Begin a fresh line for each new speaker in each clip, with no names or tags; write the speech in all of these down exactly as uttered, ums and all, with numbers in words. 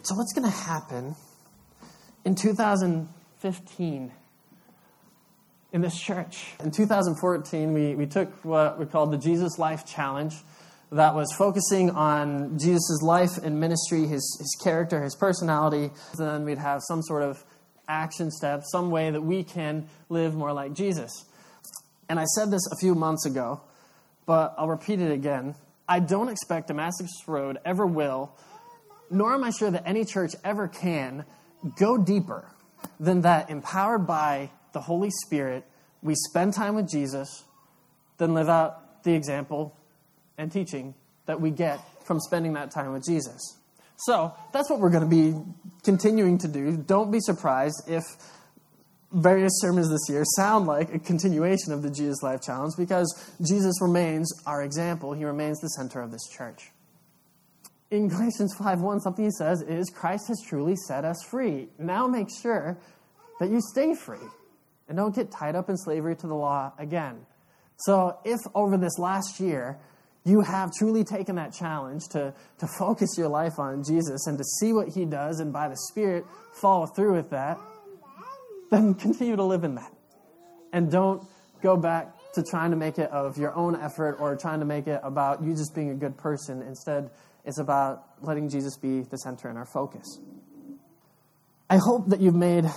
So what's going to happen in two thousand fifteen in this church? In two thousand fourteen, we, we took what we called the Jesus Life Challenge that was focusing on Jesus' life and ministry, his, his character, his personality. Then we'd have some sort of action step, some way that we can live more like Jesus. And I said this a few months ago, but I'll repeat it again. I don't expect Damascus Road ever will, nor am I sure that any church ever can, go deeper than that, empowered by the Holy Spirit, we spend time with Jesus, then live out the example and teaching that we get from spending that time with Jesus. So that's what we're going to be continuing to do. Don't be surprised if various sermons this year sound like a continuation of the Jesus Life Challenge, because Jesus remains our example. He remains the center of this church. In Galatians five one, something he says is, Christ has truly set us free. Now make sure that you stay free and don't get tied up in slavery to the law again. So if over this last year you have truly taken that challenge to, to focus your life on Jesus and to see what he does and by the Spirit follow through with that, then continue to live in that. And don't go back to trying to make it of your own effort or trying to make it about you just being a good person. Instead, it's about letting Jesus be the center and our focus. I hope that you've made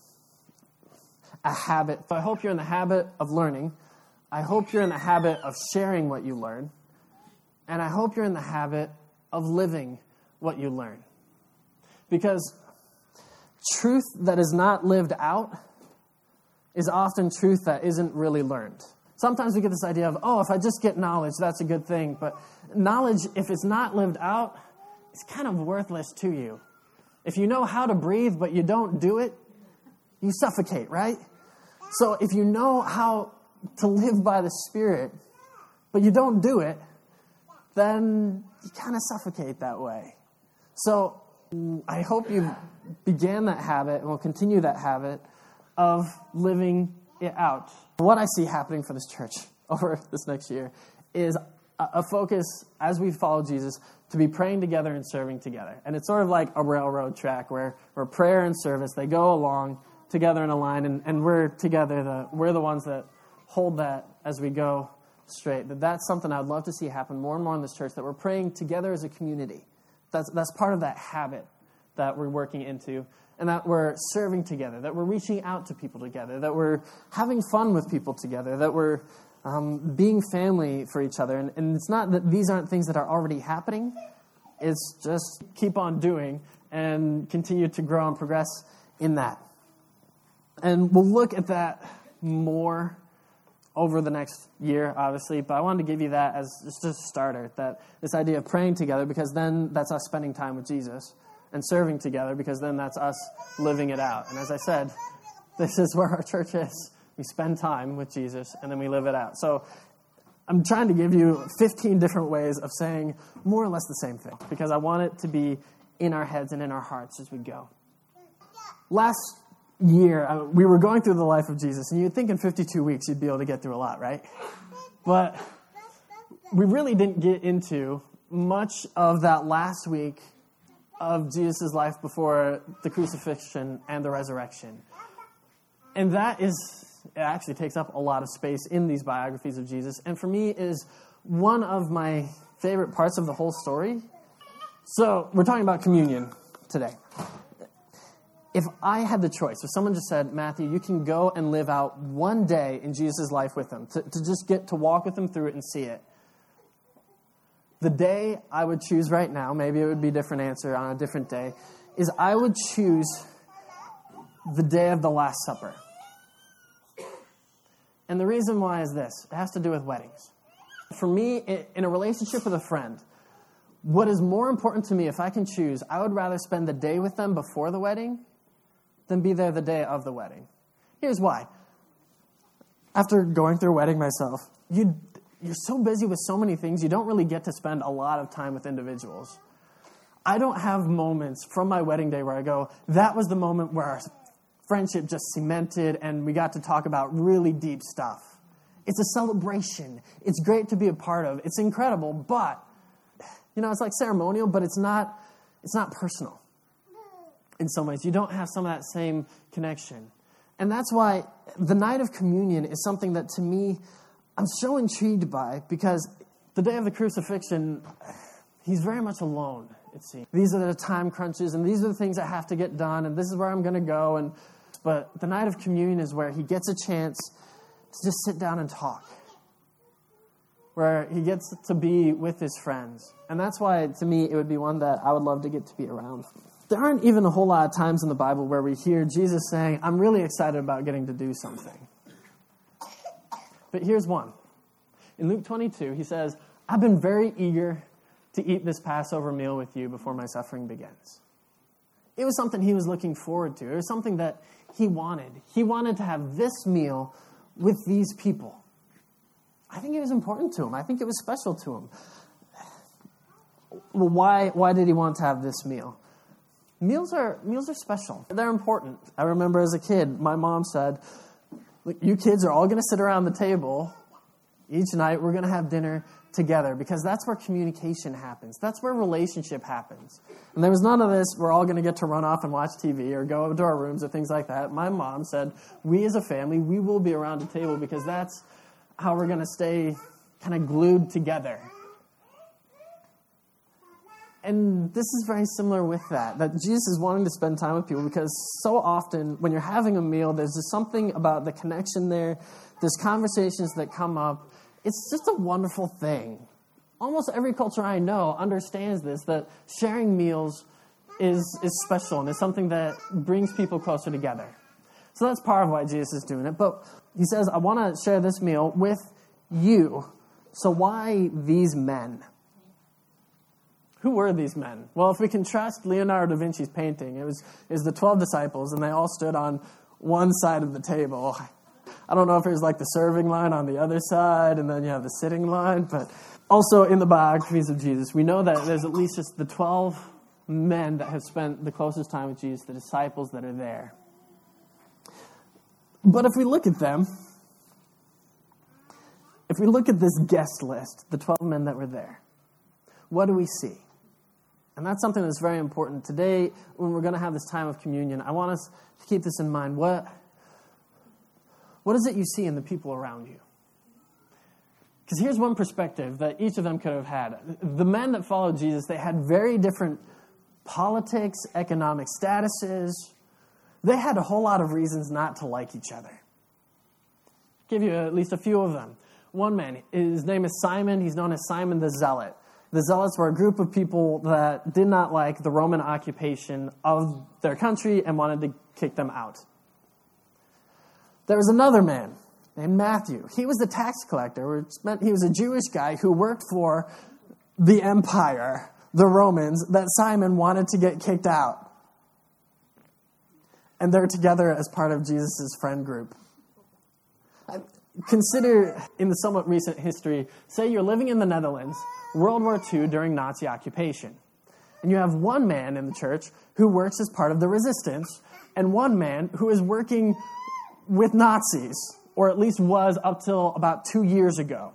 a habit. I hope you're in the habit of learning. I hope you're in the habit of sharing what you learn. And I hope you're in the habit of living what you learn. Because truth that is not lived out is often truth that isn't really learned. Sometimes we get this idea of, oh, if I just get knowledge, that's a good thing. But knowledge, if it's not lived out, it's kind of worthless to you. If you know how to breathe, but you don't do it, you suffocate, right? So if you know how to live by the Spirit, but you don't do it, then you kind of suffocate that way. So I hope you began that habit and will continue that habit of living it out. What I see happening for this church over this next year is a focus, as we follow Jesus, to be praying together and serving together. And it's sort of like a railroad track where, where prayer and service, they go along together in a line, and, and we're together, the, we're the ones that hold that as we go straight. That that's something I'd love to see happen more and more in this church, that we're praying together as a community. That's that's part of that habit that we're working into, and that we're serving together, that we're reaching out to people together, that we're having fun with people together, that we're um, being family for each other. And, and it's not that these aren't things that are already happening. It's just keep on doing and continue to grow and progress in that. And we'll look at that more over the next year, obviously, but I wanted to give you that as just a starter, that this idea of praying together, because then that's us spending time with Jesus, and serving together, because then that's us living it out. And as I said, this is where our church is. We spend time with Jesus, and then we live it out. So I'm trying to give you fifteen different ways of saying more or less the same thing, because I want it to be in our heads and in our hearts as we go. Last year, uh, we were going through the life of Jesus, and you'd think in fifty-two weeks you'd be able to get through a lot, right? But we really didn't get into much of that last week of Jesus' life before the crucifixion and the resurrection. And that is, it actually takes up a lot of space in these biographies of Jesus, and for me is one of my favorite parts of the whole story. So we're talking about communion today. If I had the choice, if someone just said, Matthew, you can go and live out one day in Jesus' life with him, to, to just get to walk with him through it and see it, the day I would choose right now, maybe it would be a different answer on a different day, is I would choose the day of the Last Supper. And the reason why is this. It has to do with weddings. For me, in a relationship with a friend, what is more important to me, if I can choose, I would rather spend the day with them before the wedding than be there the day of the wedding. Here's why. After going through a wedding myself, you, you're so busy with so many things, you don't really get to spend a lot of time with individuals. I don't have moments from my wedding day where I go, that was the moment where our friendship just cemented and we got to talk about really deep stuff. It's a celebration. It's great to be a part of. It's incredible, but, you know, it's like ceremonial, but it's not, it's not personal. in some ways. You don't have some of that same connection. And that's why the night of communion is something that, to me, I'm so intrigued by, because the day of the crucifixion, he's very much alone, it seems. These are the time crunches, and these are the things that have to get done, and this is where I'm going to go. And But the night of communion is where he gets a chance to just sit down and talk, where he gets to be with his friends. And that's why, to me, it would be one that I would love to get to be around. There aren't even a whole lot of times in the Bible where we hear Jesus saying, I'm really excited about getting to do something. But here's one. In Luke twenty-two, he says, I've been very eager to eat this Passover meal with you before my suffering begins. It was something he was looking forward to. It was something that he wanted. He wanted to have this meal with these people. I think it was important to him. I think it was special to him. Well, why, why did he want to have this meal? Meals are meals are special. They're important. I remember as a kid, my mom said, look, you kids are all going to sit around the table each night. We're going to have dinner together, because that's where communication happens. That's where relationship happens. And there was none of this, we're all going to get to run off and watch T V or go to our rooms or things like that. My mom said, we as a family, we will be around the table, because that's how we're going to stay kind of glued together. And this is very similar with that, that Jesus is wanting to spend time with people, because so often when you're having a meal, there's just something about the connection there. There's conversations that come up. It's just a wonderful thing. Almost every culture I know understands this, that sharing meals is, is special and is something that brings people closer together. So that's part of why Jesus is doing it. But he says, I want to share this meal with you. So why these men? Who were these men? Well, if we can trust Leonardo da Vinci's painting, it was, it was the twelve disciples, and they all stood on one side of the table. I don't know if there's like the serving line on the other side, and then you have the sitting line, but also in the biographies of Jesus, we know that there's at least just the twelve men that have spent the closest time with Jesus, the disciples that are there. But if we look at them, if we look at this guest list, the twelve men that were there, what do we see? And that's something that's very important. Today, when we're going to have this time of communion, I want us to keep this in mind. What, what is it you see in the people around you? Because here's one perspective that each of them could have had. The men that followed Jesus, they had very different politics, economic statuses. They had a whole lot of reasons not to like each other. I'll give you at least a few of them. One man, his name is Simon. He's known as Simon the Zealot. The Zealots were a group of people that did not like the Roman occupation of their country and wanted to kick them out. There was another man named Matthew. He was a tax collector, which meant he was a Jewish guy who worked for the empire, the Romans, that Simon wanted to get kicked out. And they're together as part of Jesus' friend group. Consider, in the somewhat recent history, say you're living in the Netherlands, World War Two during Nazi occupation. And you have one man in the church who works as part of the resistance, and one man who is working with Nazis, or at least was up till about two years ago.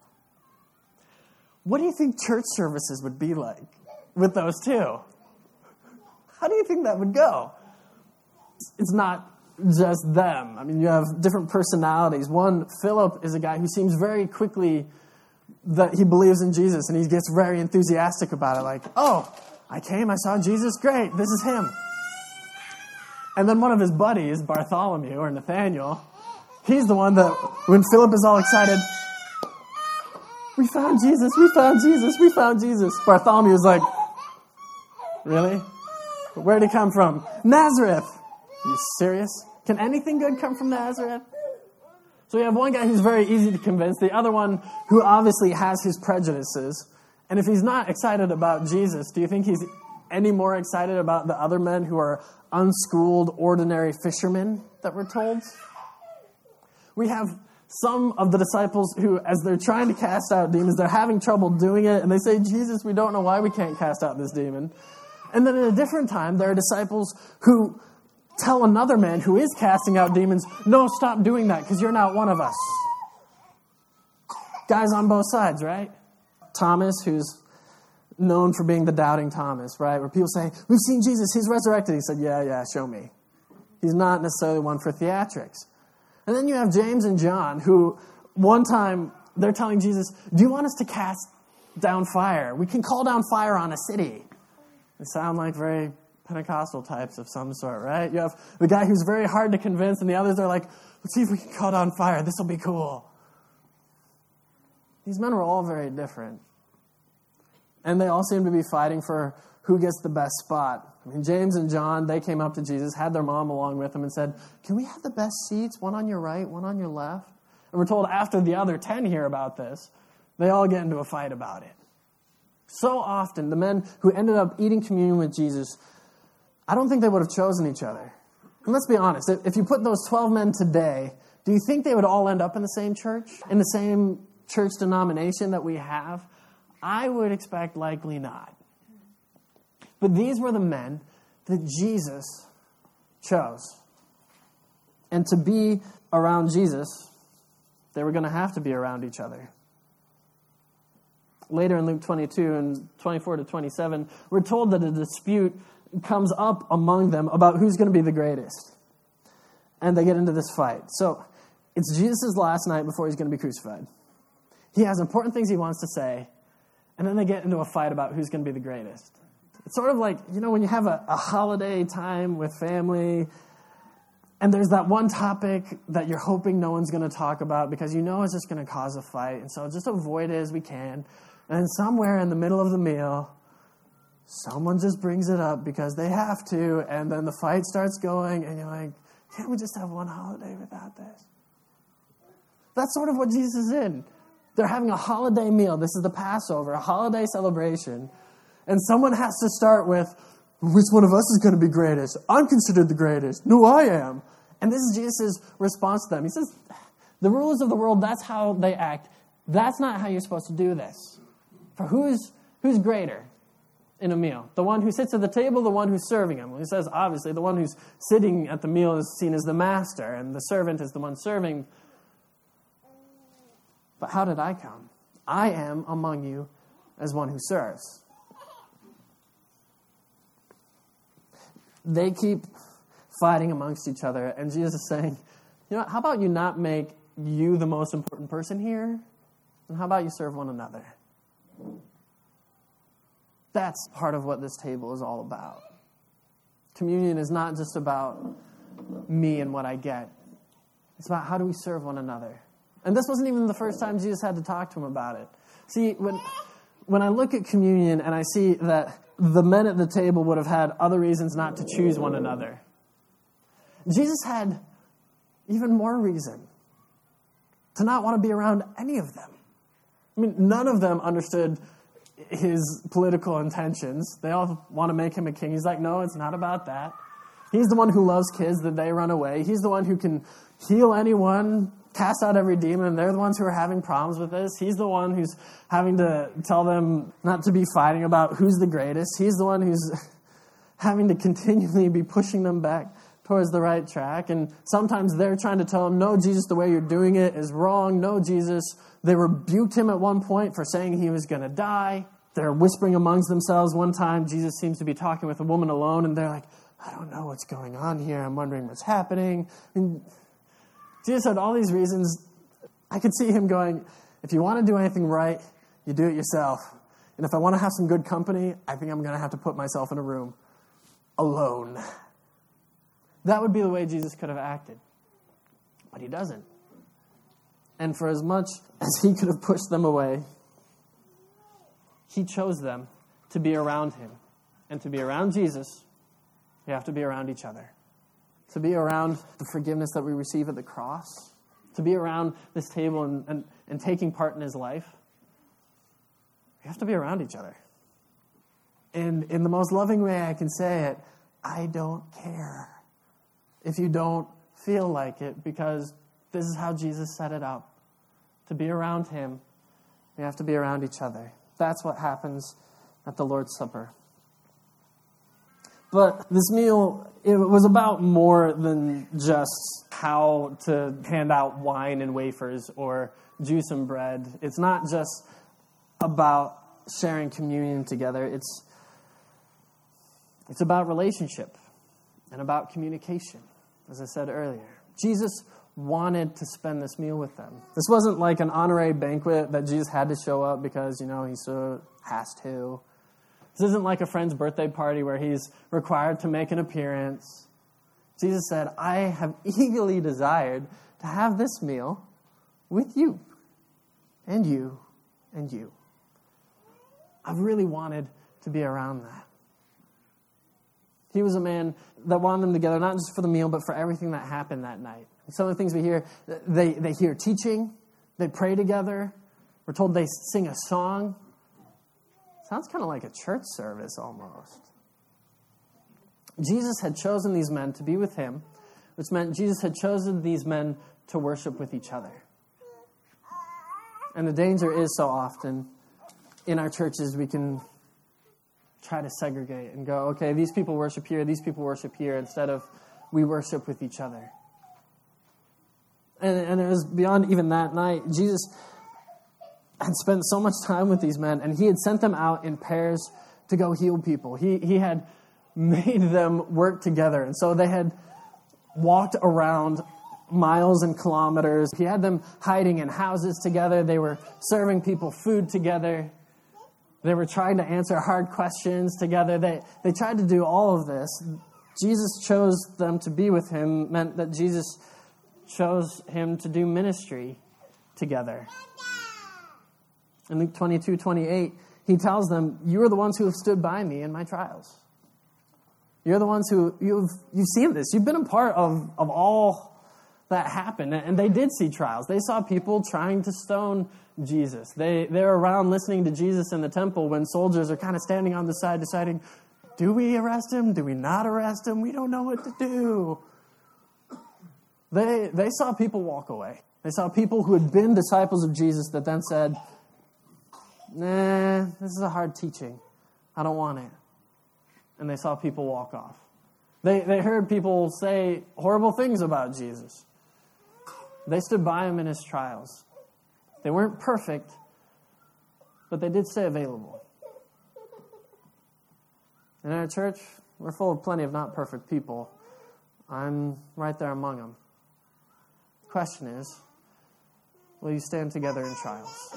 What do you think church services would be like with those two? How do you think that would go? It's not just them. I mean, you have different personalities. One, Philip, is a guy who seems very quickly that he believes in Jesus, and he gets very enthusiastic about it, like, oh, I came, I saw Jesus, great, this is him. And then one of his buddies, Bartholomew, or Nathaniel, he's the one that, when Philip is all excited, we found Jesus, we found Jesus, we found Jesus. Bartholomew is like, really? Where'd he come from? Nazareth. Are you serious? Can anything good come from Nazareth? So you have one guy who's very easy to convince, the other one who obviously has his prejudices. And if he's not excited about Jesus, do you think he's any more excited about the other men who are unschooled, ordinary fishermen that we're told? We have some of the disciples who, as they're trying to cast out demons, they're having trouble doing it, and they say, Jesus, we don't know why we can't cast out this demon. And then at a different time, there are disciples who tell another man who is casting out demons, no, stop doing that, because you're not one of us. Guys on both sides, right? Thomas, who's known for being the doubting Thomas, right? Where people say, we've seen Jesus, he's resurrected. He said, yeah, yeah, show me. He's not necessarily one for theatrics. And then you have James and John, who one time they're telling Jesus, do you want us to cast down fire? We can call down fire on a city. They sound like very Pentecostal types of some sort, right? You have the guy who's very hard to convince, and the others are like, let's see if we can call down fire. This will be cool. These men were all very different. And they all seem to be fighting for who gets the best spot. I mean, James and John, they came up to Jesus, had their mom along with them, and said, can we have the best seats, one on your right, one on your left? And we're told after the other ten hear about this, they all get into a fight about it. So often, the men who ended up eating communion with Jesus, I don't think they would have chosen each other. And let's be honest, if you put those twelve men today, do you think they would all end up in the same church, in the same church denomination that we have? I would expect likely not. But these were the men that Jesus chose. And to be around Jesus, they were going to have to be around each other. Later in Luke twenty-two and twenty-four to twenty-seven, we're told that a dispute comes up among them about who's going to be the greatest. And they get into this fight. So it's Jesus' last night before he's going to be crucified. He has important things he wants to say, and then they get into a fight about who's going to be the greatest. It's sort of like, you know, when you have a, a holiday time with family, and there's that one topic that you're hoping no one's going to talk about because you know it's just going to cause a fight, and so just avoid it as we can. And somewhere in the middle of the meal, someone just brings it up because they have to, and then the fight starts going, and you're like, can't we just have one holiday without this? That's sort of what Jesus is in. They're having a holiday meal. This is the Passover, a holiday celebration. And someone has to start with, which one of us is going to be greatest? I'm considered the greatest. No, I am. And this is Jesus' response to them. He says, the rulers of the world, that's how they act. That's not how you're supposed to do this. For who's who's greater in a meal? The one who sits at the table, the one who's serving him? Well, he says, obviously, the one who's sitting at the meal is seen as the master, and the servant is the one serving. But how did I come? I am among you as one who serves. They keep fighting amongst each other, and Jesus is saying, you know what, how about you not make you the most important person here, and how about you serve one another? That's part of what this table is all about. Communion is not just about me and what I get. It's about how do we serve one another. And this wasn't even the first time Jesus had to talk to him about it. See, when when I look at communion and I see that the men at the table would have had other reasons not to choose one another, Jesus had even more reason to not want to be around any of them. I mean, none of them understood his political intentions. They all want to make him a king. He's like, no, it's not about that. He's the one who loves kids that they run away. He's the one who can heal anyone, cast out every demon. They're the ones who are having problems with this. He's the one who's having to tell them not to be fighting about who's the greatest. He's the one who's having to continually be pushing them back towards the right track. And sometimes they're trying to tell him, no, Jesus, the way you're doing it is wrong. No, Jesus. They rebuked him at one point for saying he was going to die. They're whispering amongst themselves. One time, Jesus seems to be talking with a woman alone, and they're like, I don't know what's going on here. I'm wondering what's happening. And Jesus had all these reasons. I could see him going, if you want to do anything right, you do it yourself. And if I want to have some good company, I think I'm going to have to put myself in a room alone. That would be the way Jesus could have acted. But he doesn't. And for as much as he could have pushed them away, he chose them to be around him. And to be around Jesus, you have to be around each other. To be around the forgiveness that we receive at the cross. To be around this table and, and, and taking part in his life. We have to be around each other. And in the most loving way I can say it, I don't care if you don't feel like it, because this is how Jesus set it up. To be around him, we have to be around each other. That's what happens at the Lord's Supper. But this meal, it was about more than just how to hand out wine and wafers or juice and bread. It's not just about sharing communion together, it's it's about relationship and about communication, as I said earlier. Jesus wanted to spend this meal with them. This wasn't like an honorary banquet that Jesus had to show up because, you know, he so has to. This isn't like a friend's birthday party where he's required to make an appearance. Jesus said, I have eagerly desired to have this meal with you, and you, and you. I've really wanted to be around that. He was a man that wanted them together, not just for the meal, but for everything that happened that night. Some of the things we hear, they, they hear teaching, they pray together, we're told they sing a song. Sounds kind of like a church service almost. Jesus had chosen these men to be with him, which meant Jesus had chosen these men to worship with each other. And the danger is so often in our churches we can try to segregate and go, okay, these people worship here, these people worship here, instead of we worship with each other. And, and it was beyond even that night. Jesus had spent so much time with these men, and he had sent them out in pairs to go heal people. He, he had made them work together. And so they had walked around miles and kilometers. He had them hiding in houses together. They were serving people food together. They were trying to answer hard questions together. They, they tried to do all of this. Jesus chose them to be with him, meant that Jesus chose him to do ministry together. In Luke twenty-two twenty-eight, he tells them, you are the ones who have stood by me in my trials. You're the ones who, you've you've seen this. You've been a part of, of all that happened. And they did see trials. They saw people trying to stone Jesus. They, they're around listening to Jesus in the temple when soldiers are kind of standing on the side deciding, do we arrest him? Do we not arrest him? We don't know what to do. They, they saw people walk away. They saw people who had been disciples of Jesus that then said, nah, this is a hard teaching. I don't want it. And they saw people walk off. They, they heard people say horrible things about Jesus. They stood by him in his trials. They weren't perfect, but they did stay available. In our church, we're full of plenty of not perfect people. I'm right there among them. The question is, will you stand together in trials?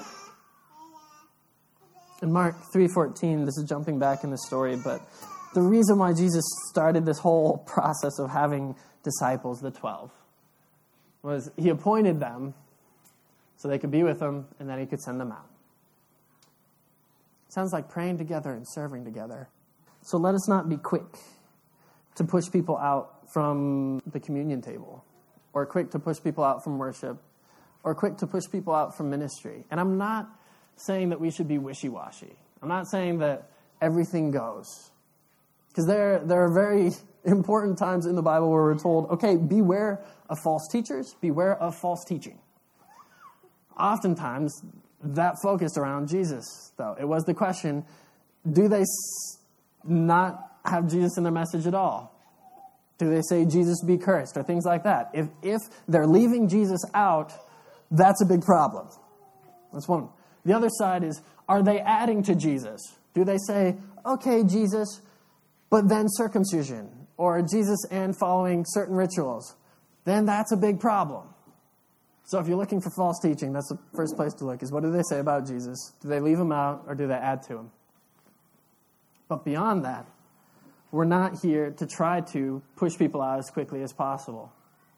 In Mark three fourteen, this is jumping back in the story, but the reason why Jesus started this whole process of having disciples, the twelve, was he appointed them so they could be with him, and then he could send them out. Sounds like praying together and serving together. So let us not be quick to push people out from the communion table, or quick to push people out from worship, or quick to push people out from ministry. And I'm not saying that we should be wishy-washy. I'm not saying that everything goes. Because there, there are very important times in the Bible where we're told, okay, beware of false teachers, beware of false teaching. Oftentimes, that focused around Jesus, though. It was the question, do they not have Jesus in their message at all? Do they say Jesus be cursed or things like that? If, if they're leaving Jesus out, that's a big problem. That's one. The other side is, are they adding to Jesus? Do they say, okay, Jesus, but then circumcision, or Jesus and following certain rituals? Then that's a big problem. So if you're looking for false teaching, that's the first place to look, is what do they say about Jesus? Do they leave him out, or do they add to him? But beyond that, we're not here to try to push people out as quickly as possible.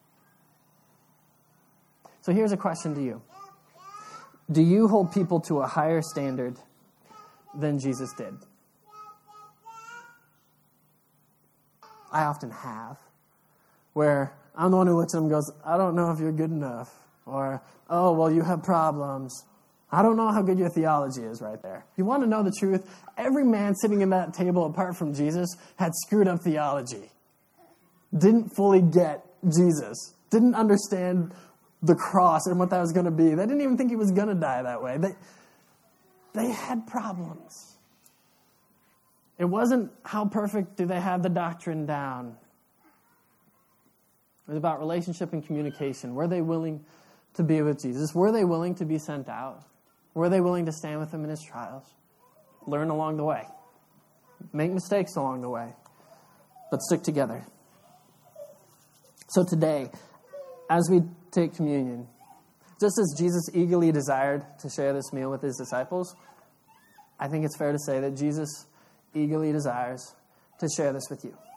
So here's a question to you. Do you hold people to a higher standard than Jesus did? I often have, where I'm the one who looks at them and goes, I don't know if you're good enough. Or, oh, well, you have problems. I don't know how good your theology is right there. You want to know the truth? Every man sitting in that table, apart from Jesus, had screwed up theology. Didn't fully get Jesus. Didn't understand the cross and what that was going to be. They didn't even think he was going to die that way. They, they had problems. It wasn't how perfect do they have the doctrine down. It was about relationship and communication. Were they willing to be with Jesus? Were they willing to be sent out? Were they willing to stand with him in his trials? learn along the way. Make mistakes along the way. But stick together. So today, as we take communion, just as Jesus eagerly desired to share this meal with his disciples, I think it's fair to say that Jesus eagerly desires to share this with you.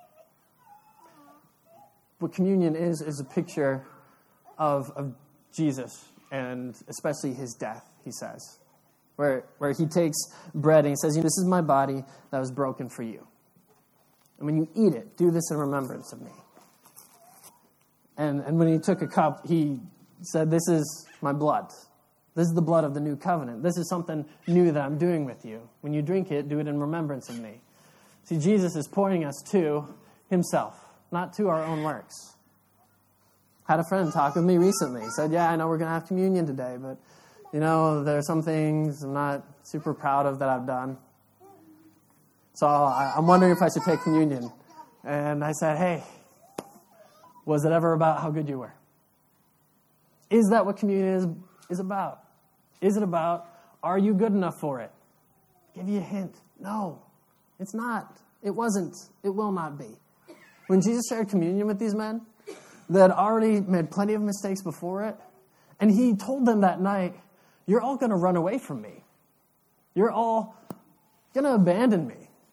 What communion is, is a picture of, of Jesus, and especially his death, he says. Where, where he takes bread and he says, this is my body that was broken for you. And when you eat it, do this in remembrance of me. And, and when he took a cup, he said, this is my blood. This is the blood of the new covenant. This is something new that I'm doing with you. When you drink it, do it in remembrance of me. See, Jesus is pointing us to himself, not to our own works. Had a friend talk with me recently. He said, yeah, I know we're going to have communion today, but, you know, there are some things I'm not super proud of that I've done. So I, I'm wondering if I should take communion. And I said, hey, was it ever about how good you were? Is that what communion is, is about? Is it about, are you good enough for it? Give you a hint. No, it's not. It wasn't. It will not be. When Jesus shared communion with these men, they had already made plenty of mistakes before it, and he told them that night, you're all going to run away from me. You're all going to abandon me.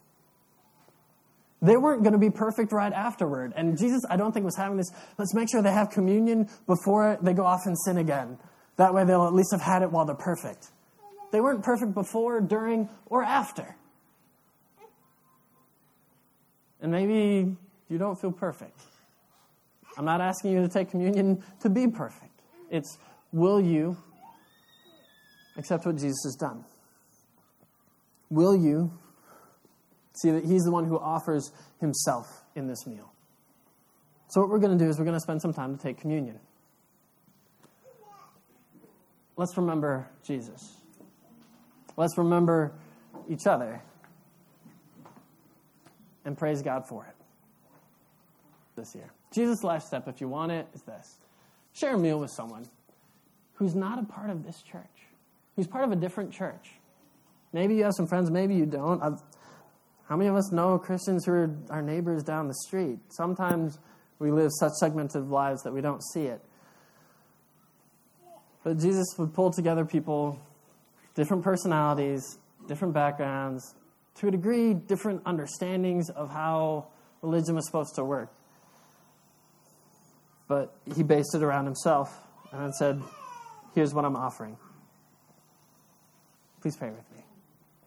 They weren't going to be perfect right afterward. And Jesus, I don't think, was having this, let's make sure they have communion before they go off and sin again. That way they'll at least have had it while they're perfect. They weren't perfect before, during, or after. And maybe you don't feel perfect. I'm not asking you to take communion to be perfect. It's, will you accept what Jesus has done? Will you see that he's the one who offers himself in this meal? So what we're going to do is we're going to spend some time to take communion. Let's remember Jesus. Let's remember each other. And praise God for it this year. Jesus' life step, if you want it, is this. Share a meal with someone who's not a part of this church, who's part of a different church. Maybe you have some friends, maybe you don't. I've, how many of us know Christians who are our neighbors down the street? Sometimes we live such segmented lives that we don't see it. But Jesus would pull together people, different personalities, different backgrounds, to a degree, different understandings of how religion was supposed to work. But he based it around himself and then said, here's what I'm offering. Please pray with me.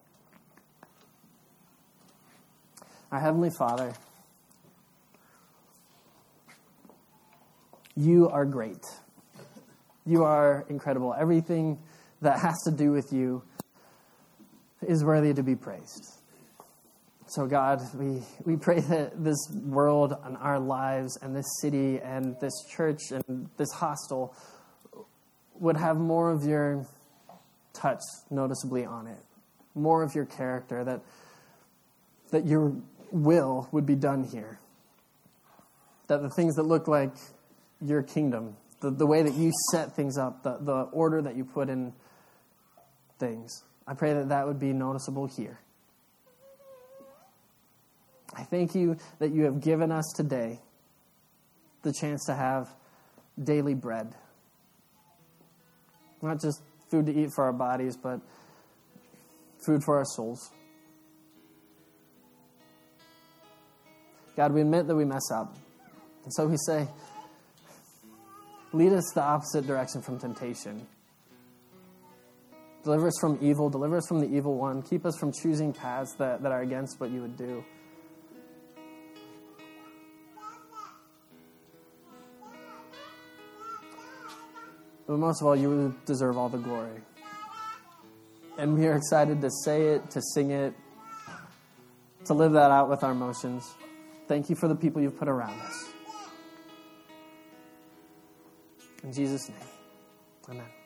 Our Heavenly Father, you are great. You are incredible. Everything that has to do with you is worthy to be praised. So God, we, we pray that this world and our lives and this city and this church and this hostel would have more of your touch noticeably on it, more of your character, that that your will would be done here, that the things that look like your kingdom, the, the way that you set things up, the, the order that you put in things, I pray that that would be noticeable here. I thank you that you have given us today the chance to have daily bread. Not just food to eat for our bodies, but food for our souls. God, we admit that we mess up. And so we say, lead us the opposite direction from temptation. Deliver us from evil. Deliver us from the evil one. Keep us from choosing paths that, that are against what you would do. But most of all, you deserve all the glory. And we are excited to say it, to sing it, to live that out with our emotions. Thank you for the people you've put around us. In Jesus' name, amen.